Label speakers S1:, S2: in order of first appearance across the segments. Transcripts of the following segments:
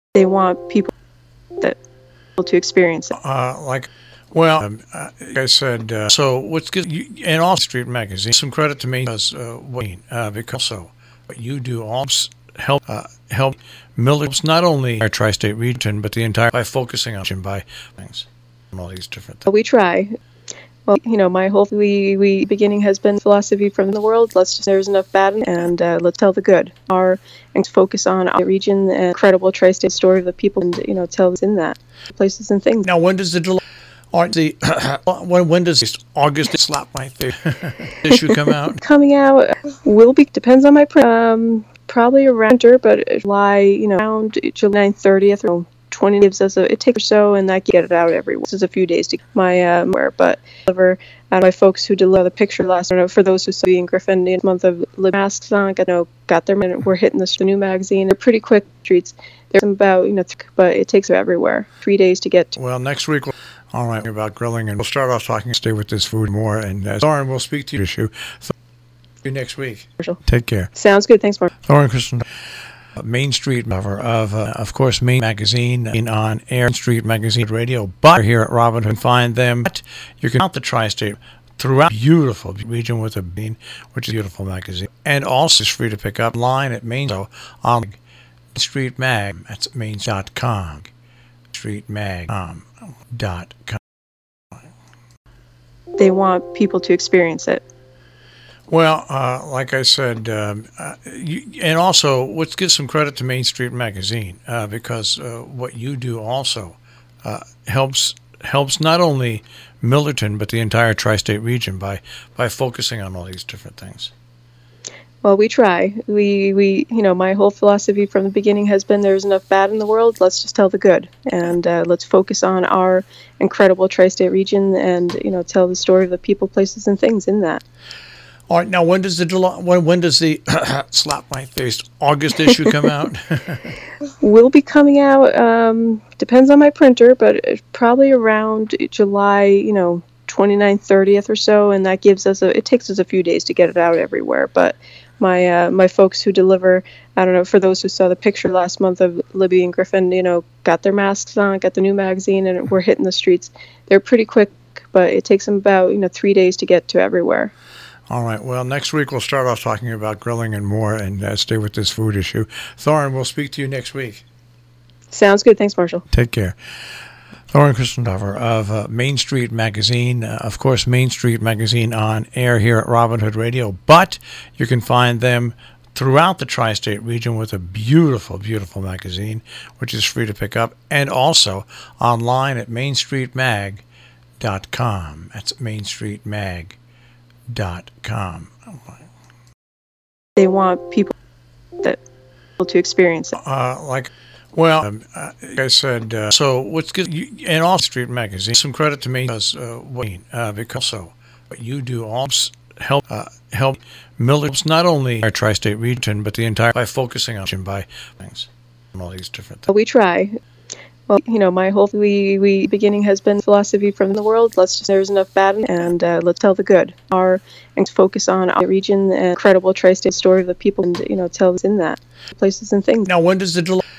S1: They want people that to experience it.
S2: Like I said, so what's good? And all Street Magazine, some credit to me because so what you do also help militants, not only our tri-state region, but the entire by focusing on by things and all these different things.
S1: We try. Well, my whole we beginning has been philosophy from the world. There's enough bad and let's tell the good. And focus on our region and incredible tri-state story of the people, and tell us in that places and things.
S2: Now, when does when does this August slap my face issue come out?
S1: Coming out will be depends on my probably around winter, but July, around July 30th or 20 gives us it takes or so, and that get it out everywhere. This is a few days to my but deliver my folks who deliver the picture last. For those who saw in Griffin the month of masks on, got their minute. We're hitting the new magazine. They're pretty quick streets. There's about but it takes everywhere. 3 days to get to.
S2: Well, next week. All right, about grilling, and we'll start off talking. Stay with this food more, and Thorin, we'll speak to you issue. See you next week. Take care.
S1: Sounds good. Thanks, Mark.
S2: Thorin Christian. Main Street cover of course, Main Magazine on Air Street Magazine Radio, but here at Robin Hood, find them. You can count the tri-state throughout beautiful region with a bean, which is a beautiful magazine, and also is free to pick up line at Main on Street Mag. That's main.com. Streetmag.com.
S1: They want people to experience it.
S2: Well, like I said, and also let's give some credit to Main Street Magazine because what you do also helps not only Millerton but the entire tri-state region by focusing on all these different things.
S1: Well, we try. We my whole philosophy from the beginning has been there's enough bad in the world. Let's just tell the good, and let's focus on our incredible tri-state region, and tell the story of the people, places, and things in that.
S2: All right, now when does the slap my face August issue come out?
S1: Will be coming out. Depends on my printer, but probably around July, 29th, 30th or so, and that gives us it takes us a few days to get it out everywhere. But my folks who deliver, for those who saw the picture last month of Libby and Griffin, got their masks on, got the new magazine, and we're hitting the streets. They're pretty quick, but it takes them about 3 days to get to everywhere.
S2: All right. Well, next week we'll start off talking about grilling and more, and stay with this food issue. Thorin, we'll speak to you next week.
S1: Sounds good. Thanks, Marshall.
S2: Take care. Thorin Christendorfer of Main Street Magazine, of course, Main Street Magazine on air here at Robin Hood Radio, but you can find them throughout the tri-state region with a beautiful, beautiful magazine, which is free to pick up, and also online at mainstreetmag.com. That's mainstreetmag.com.
S1: They want people to experience it.
S2: Like I said, so what's good? And all Street Magazine, some credit to me because so what you do also help militants, not only our tri-state region, but the entire by focusing on by things and all these different things.
S1: We try. Well, my whole we beginning has been philosophy from the world. There's enough bad and let's tell the good. And focus on our region and incredible tri-state story of the people, and tell us in that places and things.
S2: Now, when does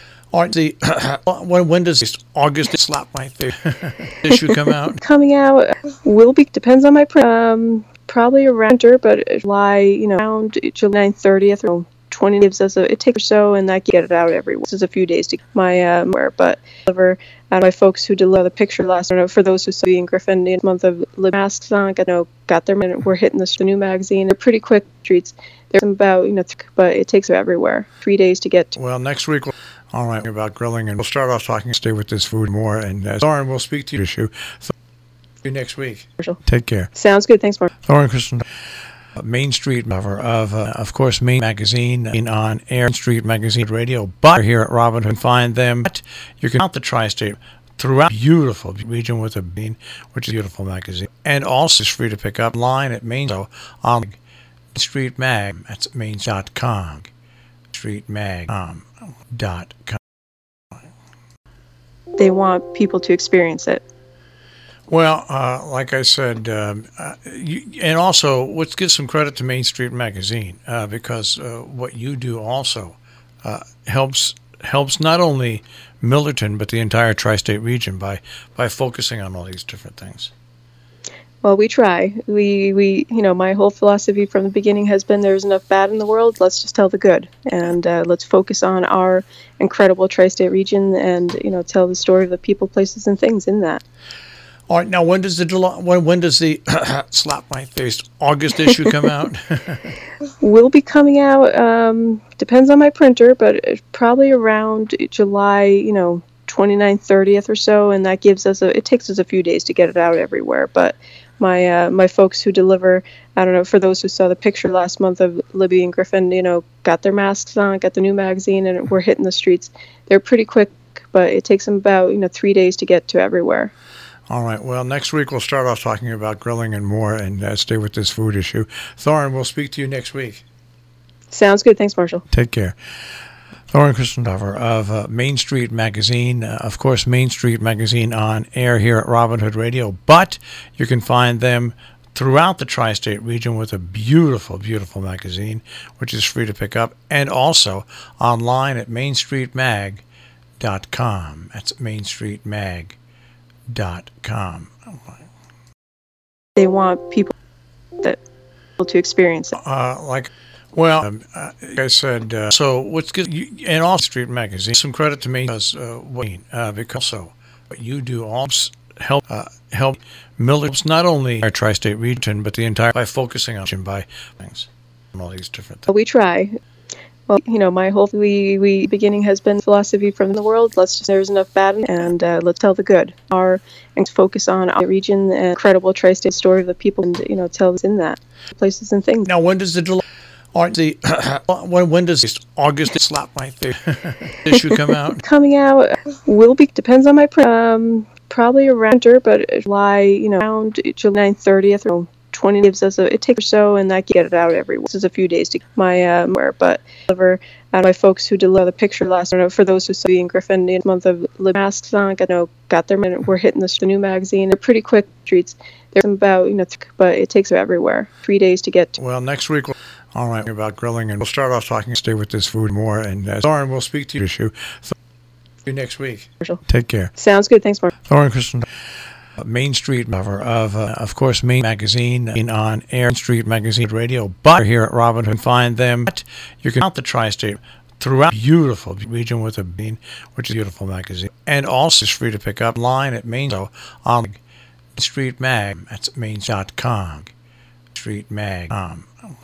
S2: when does this August slap my face issue come out?
S1: Coming out will be depends on my probably around winter, but July, around July 30th or 20 gives us it takes or so, and that get it out everywhere. This is a few days to my but deliver my folks who deliver the picture last. For those who saw in Griffin the month of masks on, got their minute. We're hitting the new magazine. They're pretty quick streets. There's about but it takes everywhere. 3 days to get to.
S2: Well, next week. All right, about grilling, and we'll start off talking. Stay with this food more, and Thorin, we'll speak to you issue. See you next week. Take care.
S1: Sounds good. Thanks, Mark.
S2: Thorin Christian. Main Street cover of course, Main Magazine on Air Street Magazine Radio, but here at Robin Hood, find them. You can count the tri-state throughout beautiful region with a bean, which is a beautiful magazine, and also is free to pick up line at Main on Street Mag. That's main.com. Streetmag.com.
S1: They want people to experience it.
S2: Well, like I said, and also let's give some credit to Main Street Magazine because what you do also helps helps not only Millerton but the entire tri-state region by focusing on all these different things.
S1: Well, we try. My whole philosophy from the beginning has been there's enough bad in the world. Let's just tell the good, and let's focus on our incredible tri-state region, and tell the story of the people, places, and things in that.
S2: All right. Now, when does the slap my face August issue come out?
S1: Will be coming out. Depends on my printer, but probably around July, 29th, 30th or so, and that gives us it takes us a few days to get it out everywhere. But my folks who deliver, I don't know, for those who saw the picture last month of Libby and Griffin, got their masks on, got the new magazine, and we're hitting the streets. They're pretty quick, but it takes them about 3 days to get to everywhere.
S2: All right. Well, next week we'll start off talking about grilling and more, and stay with this food issue. Thorin, we'll speak to you next week.
S1: Sounds good. Thanks, Marshall.
S2: Take care. Thorin Christendorfer of Main Street Magazine. Of course, Main Street Magazine on air here at Robin Hood Radio, but you can find them throughout the tri-state region with a beautiful, beautiful magazine, which is free to pick up, and also online at mainstreetmag.com. That's mainstreetmag.com.
S1: They want people to experience it.
S2: Like I said, so what's good, and all Street Magazine, some credit to me because also what you do also help Millerton, not only our tri-state region, but the entire, by focusing on things and all these different things.
S1: We try. Well, my whole beginning has been philosophy from the world. There's enough bad, and let's tell the good. And focus on our region and incredible tri-state story of the people, and tell us in that places and things.
S2: Now, when does when does the August slap my face issue come out?
S1: Coming out depends on my probably around but July, around July 9th, 30th or 20 gives us it takes or so, and that get it out everywhere. This is a few days to but deliver. My folks who deliver the picture last, for those who saw in Griffin in the month of masks on, got their minute. We're hitting the new magazine. They're pretty quick streets. There's about but it takes them everywhere. 3 days to get to.
S2: Well, next week. All right, about grilling, and we'll start off talking. Stay with this food more, and Thorin, we'll speak to you issue. See you next week. Take care.
S1: Sounds good. Thanks, Mark.
S2: Thorin Christen, Main Street cover of course, Main Magazine on air, Street Magazine Radio, but here at Robin Hood, find them. You can out the tri-state throughout beautiful region with a bean, which is a beautiful magazine, and also is free to pick up online at Main. So on Street Mag, that's main.com. Streetmag.com.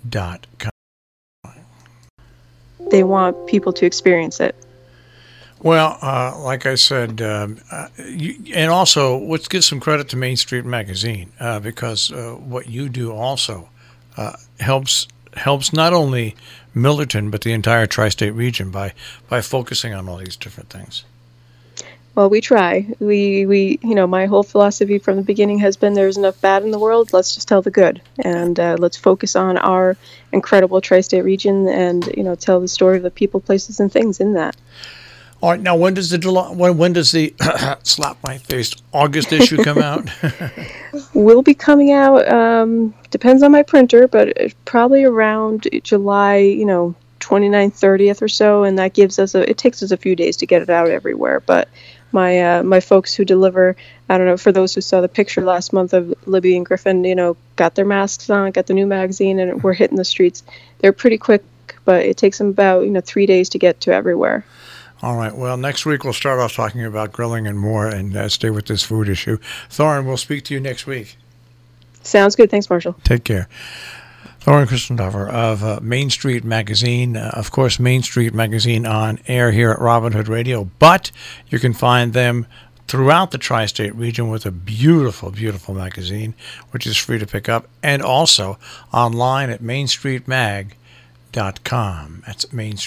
S1: They want people to experience it.
S2: Well, like I said, and also let's give some credit to Main Street Magazine because what you do also helps not only Millerton but the entire tri-state region by focusing on all these different things.
S1: Well, we try. My whole philosophy from the beginning has been there's enough bad in the world. Let's just tell the good, and let's focus on our incredible tri-state region, and tell the story of the people, places, and things in that.
S2: All right. Now, when does the slap my face August issue come out?
S1: Will be coming out. Depends on my printer, but probably around July, 29th, 30th or so, and that gives us it takes us a few days to get it out everywhere. But my folks who deliver, I don't know, for those who saw the picture last month of Libby and Griffin, got their masks on, got the new magazine, and we're hitting the streets. They're pretty quick, but it takes them about 3 days to get to everywhere.
S2: All right. Well, next week we'll start off talking about grilling and more, and stay with this food issue. Thorin, we'll speak to you next week.
S1: Sounds good. Thanks, Marshall.
S2: Take care. Thorin Christendorfer of Main Street Magazine. Of course, Main Street Magazine on air here at Robin Hood Radio, but you can find them throughout the tri-state region with a beautiful, beautiful magazine, which is free to pick up, and also online at mainstreetmag.com. That's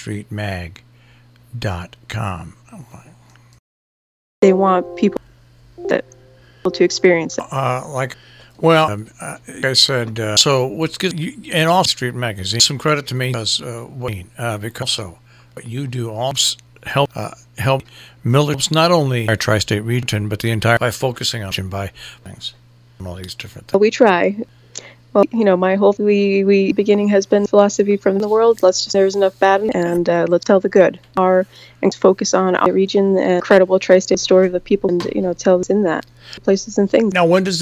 S2: mainstreetmag.com.
S1: They want people to experience it.
S2: Like I said, so what's good, and all Street Magazine, some credit to me because also what you do also help Millerton, not only our tri-state region, but the entire, by focusing on by things and all these different things.
S1: We try. Well, my whole we beginning has been philosophy from the world. Let's just there's enough bad and let's tell the good. And focus on our region and incredible tri-state story of the people, and tell us in that places and things.
S2: Now, when does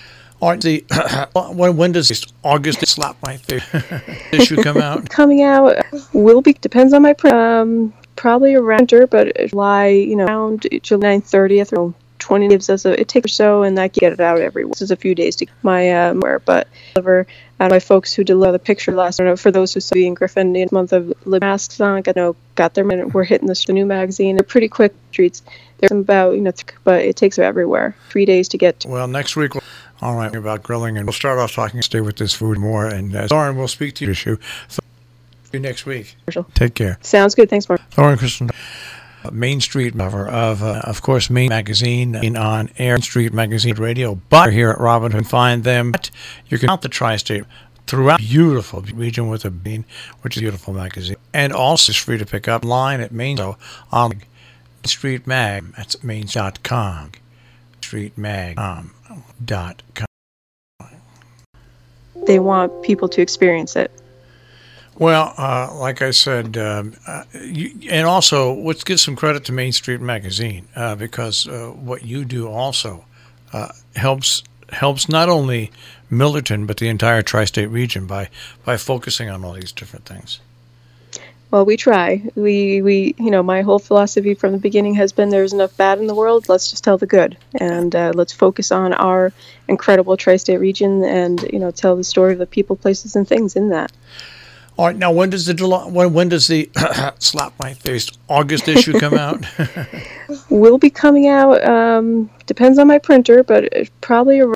S2: when does this August slap my face issue come out?
S1: Coming out will be depends on my probably around but July, around July 30th or 20 gives us it takes or so, and that get it out everywhere. This is a few days to my but deliver out my folks who deliver the picture last. For those who saw in Griffin in the month of masks on, got their minute. We're hitting the new magazine. They're pretty quick treats. There's some about but it takes everywhere. 3 days to get.
S2: Well, next week. All right, about grilling, and we'll start off talking. Stay with this food more, and Thorin, we'll speak to you issue next week. Take care.
S1: Sounds good. Thanks, Mark.
S2: Thorin Christensen. Main Street cover of course, Main Magazine on Air Street Magazine Radio, but here at Robin Hood, find them. You can count the tri-state throughout beautiful region with a bean, which is a beautiful magazine, and also it's free to pick up line at Main. So on Street Mag, that's main.com, streetmag.com.
S1: They want people to experience it.
S2: Well, like I said, and also let's give some credit to Main Street Magazine because what you do also helps not only Millerton but the entire tri-state region by focusing on all these different things.
S1: Well, we try. We my whole philosophy from the beginning has been there's enough bad in the world. Let's just tell the good, and let's focus on our incredible tri-state region, and tell the story of the people, places, and things in that.
S2: All right, now when does the slap my face August issue come out?
S1: Will be coming out. Depends on my printer, but probably around